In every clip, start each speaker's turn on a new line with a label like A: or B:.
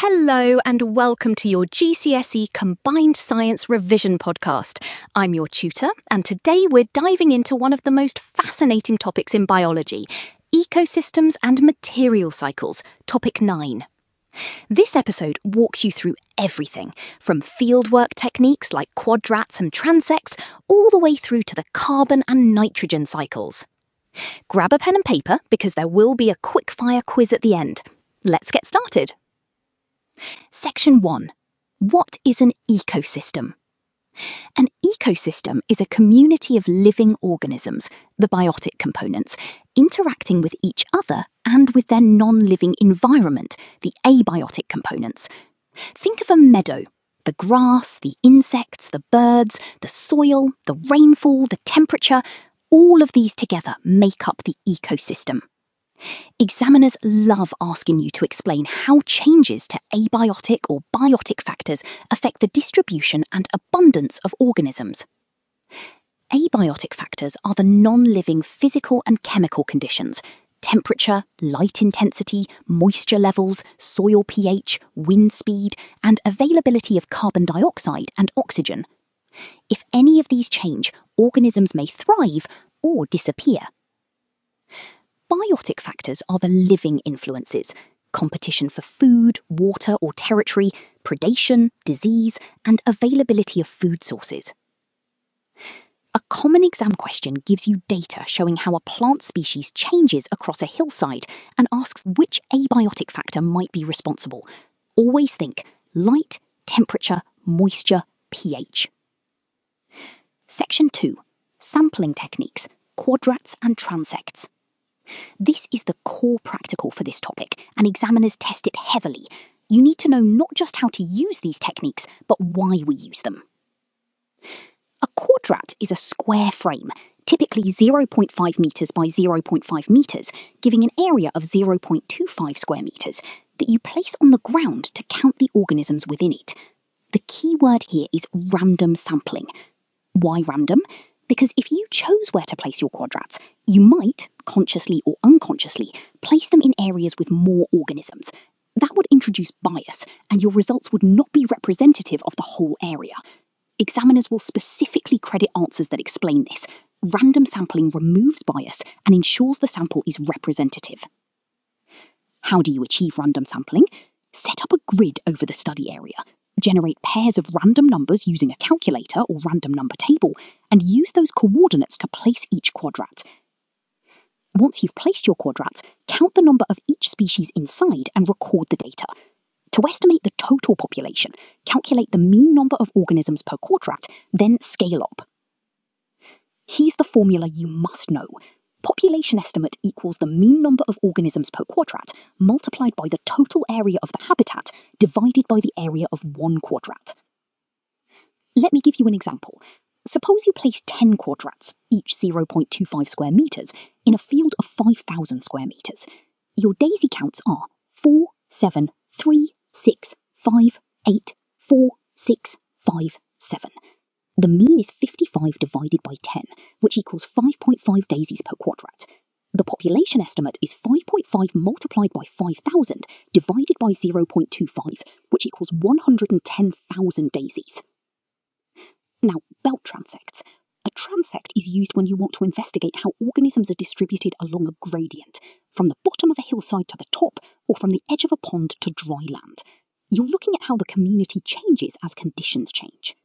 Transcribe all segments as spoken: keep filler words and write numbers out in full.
A: Hello and welcome to your G C S E Combined Science Revision podcast. I'm your tutor, and today we're diving into one of the most fascinating topics in biology, ecosystems and material cycles, topic nine. This episode walks you through everything, from fieldwork techniques like quadrats and transects, all the way through to the carbon and nitrogen cycles. Grab a pen and paper because there will be a quick-fire quiz at the end. Let's get started. Section one. What is an ecosystem? An ecosystem is a community of living organisms, the biotic components, interacting with each other and with their non-living environment, the abiotic components. Think of a meadow. The grass, the insects, the birds, the soil, the rainfall, the temperature, all of these together make up the ecosystem. Examiners love asking you to explain how changes to abiotic or biotic factors affect the distribution and abundance of organisms. Abiotic factors are the non-living physical and chemical conditions: temperature, light intensity, moisture levels, soil pH, wind speed, and availability of carbon dioxide and oxygen. If any of these change, organisms may thrive or disappear. Biotic factors are the living influences: competition for food, water or territory, predation, disease, and availability of food sources. A common exam question gives you data showing how a plant species changes across a hillside and asks which abiotic factor might be responsible. Always think light, temperature, moisture, pH. Section two. Sampling techniques, quadrats and transects. This is the core practical for this topic, and examiners test it heavily. You need to know not just how to use these techniques, but why we use them. A quadrat is a square frame, typically zero point five metres by zero point five metres, giving an area of zero point two five square metres, that you place on the ground to count the organisms within it. The key word here is random sampling. Why random? Because if you chose where to place your quadrats, you might, consciously or unconsciously, place them in areas with more organisms. That would introduce bias, and your results would not be representative of the whole area. Examiners will specifically credit answers that explain this. Random sampling removes bias and ensures the sample is representative. How do you achieve random sampling? Set up a grid over the study area. Generate pairs of random numbers using a calculator or random number table, and use those coordinates to place each quadrat. Once you've placed your quadrats, count the number of each species inside and record the data. To estimate the total population, calculate the mean number of organisms per quadrat, then scale up. Here's the formula you must know. Population estimate equals the mean number of organisms per quadrat multiplied by the total area of the habitat divided by the area of one quadrat. Let me give you an example. Suppose you place ten quadrats, each zero point two five square metres, in a field of five thousand square metres. Your daisy counts are four, seven, three, six, five, eight, four, six, five, seven. The mean is fifty-five divided by ten, which equals five point five daisies per quadrat. The population estimate is five point five multiplied by five thousand divided by zero point two five, which equals one hundred ten thousand daisies. Now, belt transects. A transect is used when you want to investigate how organisms are distributed along a gradient, from the bottom of a hillside to the top, or from the edge of a pond to dry land. You're looking at how the community changes as conditions change.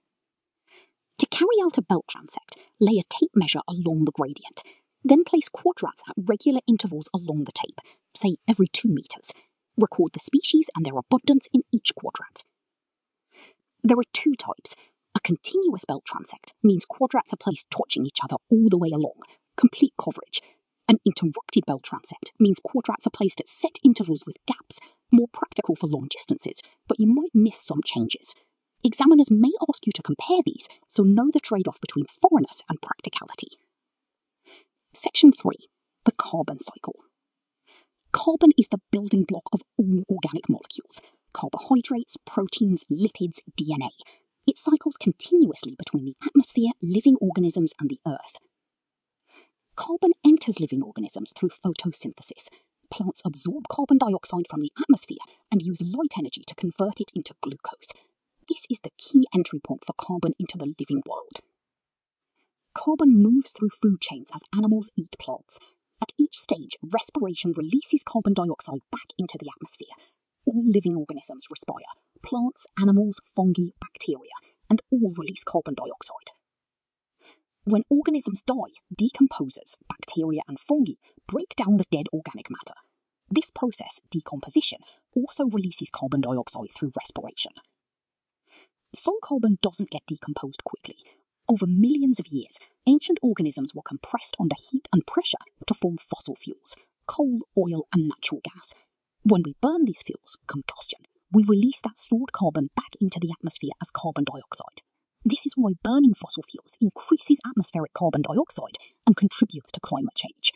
A: To carry out a belt transect, lay a tape measure along the gradient. Then place quadrats at regular intervals along the tape, say every two metres. Record the species and their abundance in each quadrat. There are two types. A continuous belt transect means quadrats are placed touching each other all the way along, complete coverage. An interrupted belt transect means quadrats are placed at set intervals with gaps, more practical for long distances, but you might miss some changes. Examiners may ask you to compare these, so know the trade-off between thoroughness and practicality. Section three. The carbon cycle. Carbon is the building block of all organic molecules: carbohydrates, proteins, lipids, D N A. It cycles continuously between the atmosphere, living organisms, and the Earth. Carbon enters living organisms through photosynthesis.
B: Plants absorb carbon dioxide from the atmosphere and use light energy to convert it into glucose. This is the key entry point for carbon into the living world. Carbon moves through food chains as animals eat plants. At each stage, respiration releases carbon dioxide back into the atmosphere. All living organisms respire. Plants, animals, fungi, bacteria, and all release carbon dioxide. When organisms die, decomposers, bacteria and fungi, break down the dead organic matter. This process, decomposition, also releases carbon dioxide through respiration. Some carbon doesn't get decomposed quickly. Over millions of years, ancient organisms were compressed under heat and pressure to form fossil fuels, coal, oil, and natural gas. When we burn these fuels, combustion, we release that stored carbon back into the atmosphere as carbon dioxide. This is why burning fossil fuels increases atmospheric carbon dioxide and contributes to climate change.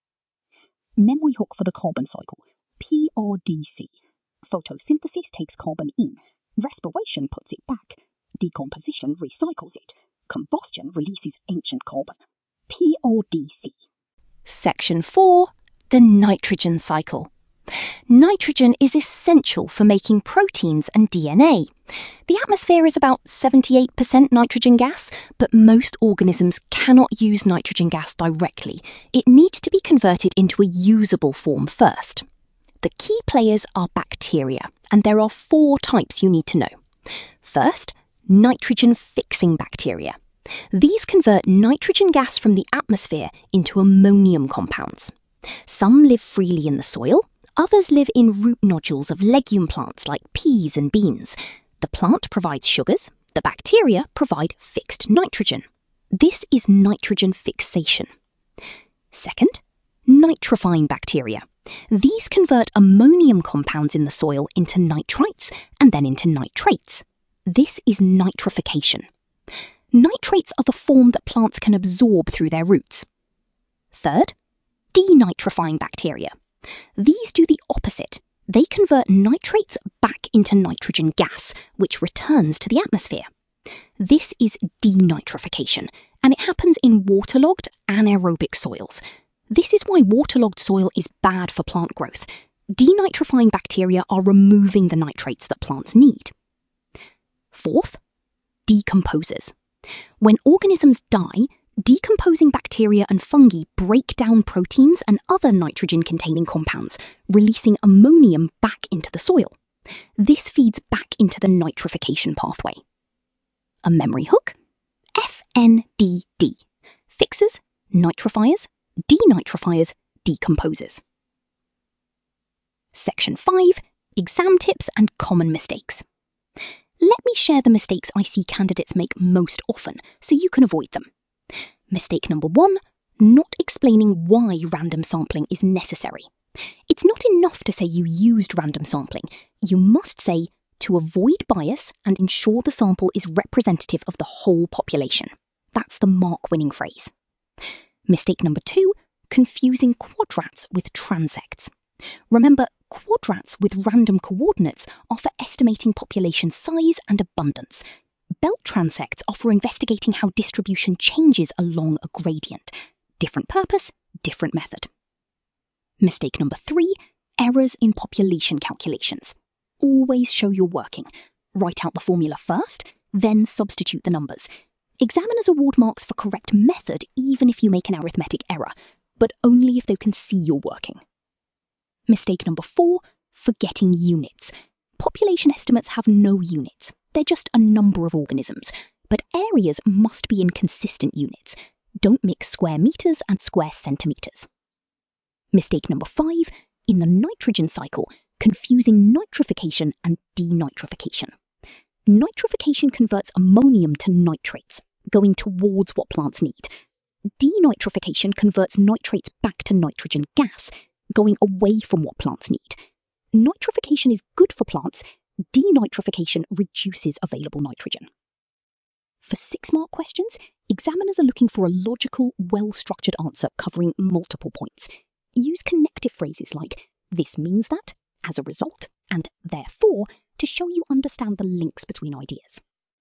B: Memory hook for the carbon cycle, P R D C. Photosynthesis takes carbon in, respiration puts it back, decomposition recycles it, combustion releases ancient carbon. P R D C.
A: Section four. The nitrogen cycle. Nitrogen is essential for making proteins and D N A. The atmosphere is about seventy-eight percent nitrogen gas, but most organisms cannot use nitrogen gas directly. It needs to be converted into a usable form first. The key players are bacteria, and there are four types you need to know. First, nitrogen-fixing bacteria. These convert nitrogen gas from the atmosphere into ammonium compounds. Some live freely in the soil. Others live in root nodules of legume plants like peas and beans. The plant provides sugars, the bacteria provide fixed nitrogen. This is nitrogen fixation. Second, nitrifying bacteria. These convert ammonium compounds in the soil into nitrites and then into nitrates. This is nitrification. Nitrates are the form that plants can absorb through their roots. Third, denitrifying bacteria. These do the opposite. They convert nitrates back into nitrogen gas, which returns to the atmosphere. This is denitrification, and it happens in waterlogged, anaerobic soils. This is why waterlogged soil is bad for plant growth. Denitrifying bacteria are removing the nitrates that plants need. Fourth, decomposers. When organisms die, decomposing bacteria and fungi break down proteins and other nitrogen-containing compounds, releasing ammonium back into the soil. This feeds back into the nitrification pathway. A memory hook? F N D D. Fixers, nitrifiers, denitrifiers, decomposers. Section five. Exam tips and common mistakes. Let me share the mistakes I see candidates make most often, so you can avoid them. Mistake number one, not explaining why random sampling is necessary. It's not enough to say you used random sampling. You must say, to avoid bias and ensure the sample is representative of the whole population. That's the mark-winning phrase. Mistake number two, confusing quadrats with transects. Remember, quadrats with random coordinates are for estimating population size and abundance. Belt transects are for investigating how distribution changes along a gradient. Different purpose, different method. Mistake number three, errors in population calculations. Always show you're working. Write out the formula first, then substitute the numbers. Examiners award marks for correct method even if you make an arithmetic error, but only if they can see you're working. Mistake number four, forgetting units. Population estimates have no units. They're just a number of organisms, but areas must be in consistent units. Don't mix square meters and square centimeters. Mistake number five, in the nitrogen cycle, confusing nitrification and denitrification. Nitrification converts ammonium to nitrates, going towards what plants need. Denitrification converts nitrates back to nitrogen gas, going away from what plants need. Nitrification is good for plants. Denitrification reduces available nitrogen. For six-mark questions, examiners are looking for a logical, well-structured answer covering multiple points. Use connective phrases like, this means that, as a result, and therefore, to show you understand the links between ideas.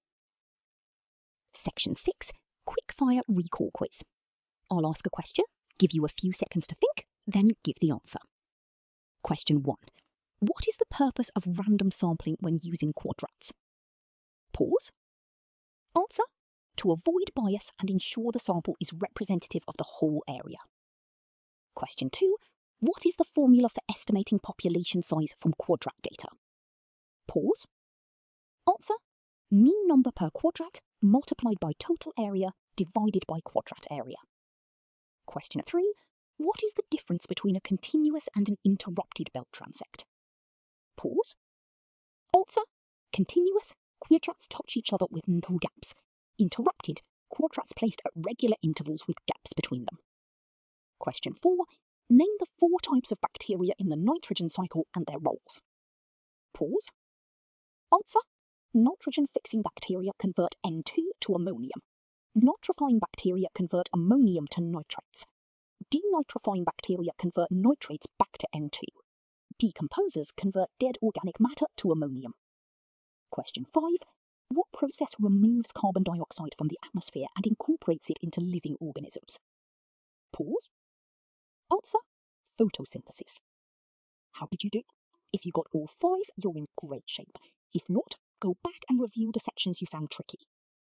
A: Section six, Quickfire Recall Quiz. I'll ask a question, give you a few seconds to think, then give the answer.
B: Question one. What is the purpose of random sampling when using quadrats? Pause. Answer. To avoid bias and ensure the sample is representative of the whole area. Question two. What is the formula for estimating population size from quadrat data? Pause. Answer. Mean number per quadrat multiplied by total area divided by quadrat area. Question three. What is the difference between a continuous and an interrupted belt transect? Pause. Answer. Continuous, quadrats touch each other with no gaps. Interrupted, quadrats placed at regular intervals with gaps between them. Question four. Name the four types of bacteria in the nitrogen cycle and their roles. Pause. Answer. Nitrogen-fixing bacteria convert N two to ammonium. Nitrifying bacteria convert ammonium to nitrates. Denitrifying bacteria convert nitrates back to N two. Decomposers convert dead organic matter to ammonium. Question five. What process removes carbon dioxide from the atmosphere and incorporates it into living organisms? Pause. Answer. Photosynthesis. How did you do? If you got all five, you're in great shape. If not, go back and review the sections you found tricky.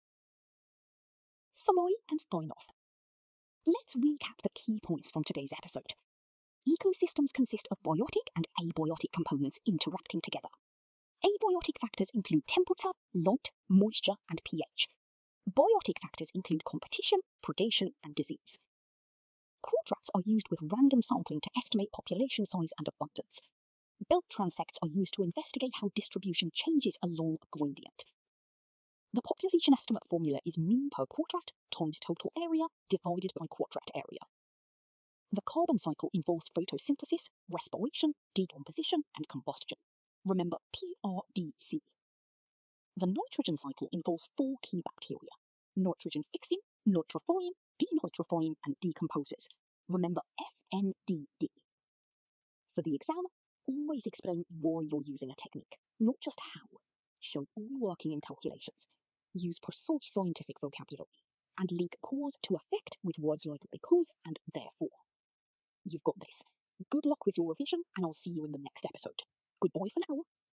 B: Summary and sign off. Let's recap the key points from today's episode. Ecosystems consist of biotic and abiotic components interacting together. Abiotic factors include temperature, light, moisture, and pH. Biotic factors include competition, predation, and disease. Quadrats are used with random sampling to estimate population size and abundance. Belt transects are used to investigate how distribution changes along a gradient. The population estimate formula is mean per quadrat times total area divided by quadrat area. The carbon cycle involves photosynthesis, respiration, decomposition, and combustion. Remember P R D C. The nitrogen cycle involves four key bacteria: nitrogen fixing, nitrifying, denitrifying, and decomposers. Remember F N D D. For the exam, always explain why you're using a technique, not just how. Show all working in calculations. Use precise scientific vocabulary, and link cause to effect with words like because and therefore. You've got this. Good luck with your revision, and I'll see you in the next episode. Goodbye for now.